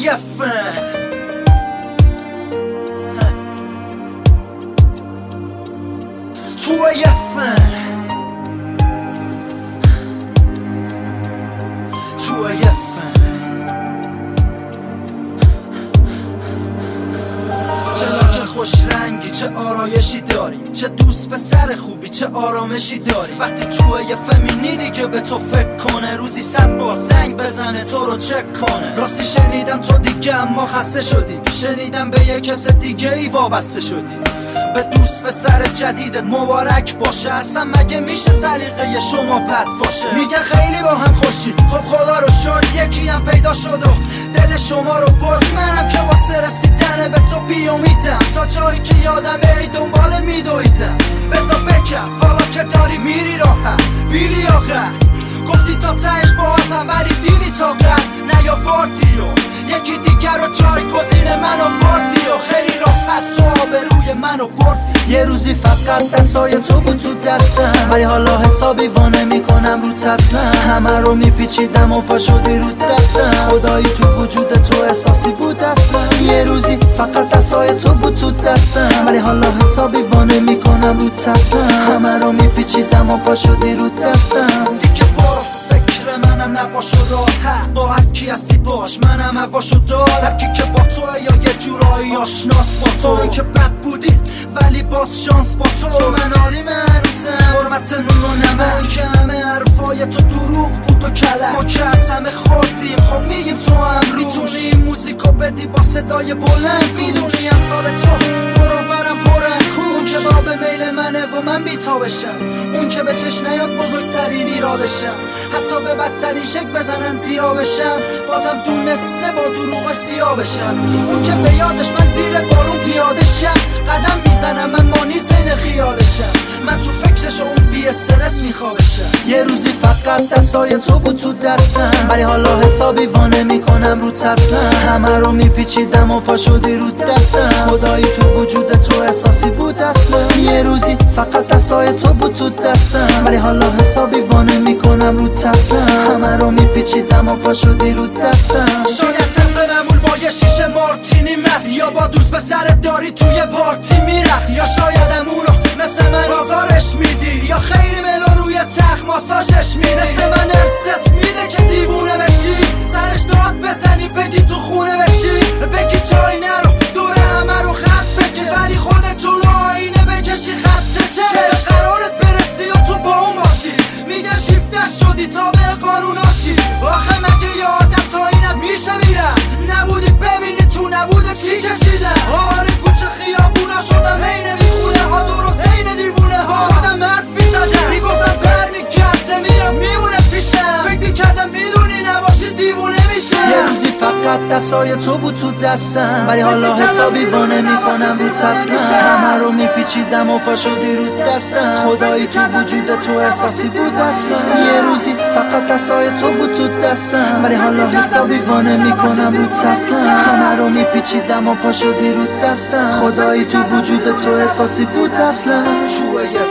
FM خوش رنگی، چه آرایشی داری، چه دوست پسر خوبی، چه آرامشی داری. وقتی توی فمینیدی که به تو فکر کنه، روزی 100 بار زنگ بزنه تو رو چک کنه. راستی شنیدم تو دیگه اما خسته شدی، شنیدم به یک کس دیگه ای وابسته شدی. به دوست پسر جدیدت مبارک باشه، اصلا مگه میشه سلیقه شما بد باشه؟ میگن خیلی با هم خوشی، خب خدا رو شکر یکی هم پیدا شد و دل شما رو برد. منم که واسه رسیدن به تو بیامیدم، تا جایی که یادم ای دنبالت میدویدم. بذار بکم حالا که داری میری راحت، بیلی آخر گفتی تا تهش باهاتم ولی دیدی تا قد نیاوردی و یکی دیگر رو جایگزین من آوردی و خیلی راحت تو آبروی منو بردی. یه روزی فقط دستای تو بود تو دستم، ولی حالا حسابی وانه میکنم رو تسلم. همه رو میپیچیدم و پا شدی رو دستم، خدایی تو وجود تو احساسی بود اصلا. یه روزی فقط دستای تو بود تو دستم، ولی حالا حسابی وانه میکنم رو تسلم. همه رو میپیچیدم و پا شدی رو دستم. دیگه برو فکر منم نباش و راحت، با هر کی هستی باش، منم هواشو دارم. کی که با تو یا یه جورایی آشناس با تو، این که بد بودی ولی باز شانس با تو. من آریم هنوزم حرمت نون و نمک، که همه حرفای تو دروغ بود و کلک. ما که از همه خوردیم خب میگیم تو هم روش، میتونی این موزیکو بدی با صدای بلند، میدونی از سال تو برابرم پرن اون که با به میل منه و من بیتا بشم، اون که به چشم نیاد بزرگترین ایرادشم. حتی به بدترین شک بزنن زیرا بشم، بازم دونسته با دروغ سیاه بشم. اون که به یادش من زیر بارون پیاده شم، قدم میزنم من مانی سین خیالشم. من تو فکرش و اون بی استرس میخوابشم. یه روزی فقط دستای تو بود تو دستم، ولی حالا حسابی وانه میکنم رو تسلم. همه رو میپیچیدم و پا شدی رو دستم، خدایی تو وجود تو احساسی بود اصلا. یه روزی فقط دستای تو بود تو دستم، ولی حالا حسابی وانه میکنم رو تسلم. همه رو میپیچیدم و پا شدی رو دستم. شاید طبق معمول با یه شیشه مارتینی مست، یا با دوست به سرت داری توی پارتی میرقص، یا شاید اونو مثل من آزارش میدی، یا خیلی ملو روی تخت ماساژش میدی. مثل من ارست میده که دیوونه بشی، سرش داد بزنی بگی تو خونه بشی، بگی جایی نرو دوره همه رو خط بکش، ولی خودت جلو آینه بکشی خط چش. قرارت برسی و تو با اون باشی، میگن شیفتش شدی تا به قانوناشی. آخه مگه یه آدم تا اینت میشه میرم؟ نبودی ببینی تو نبوده چی کشیدم. آواره کوچه خیابونا شدم هی نمیخونه ها، درست این دیوونه ها. خودم حرفی زدم میگفتم برمیگرده میرم میمونه پیشم، فکر میکردم میدونی نباشی دیوونه میشه. یه روزی فقط دستای تو بود تو دستم، ولی حالا حسابی وانه میکنم رو تسلم. همه رو میپیچیدم و پا شدی رو دستم، خدایی تو وجود تو احساسی بود اصلا. یه روزی فقط دستای تو بود تو دستم، ولی حالا حسابی وانه میکنم رو تسلم. همه رو میپیچیدم و پا شدی رو دستم، خدایی تو وجود تو احساسی بود اصلا.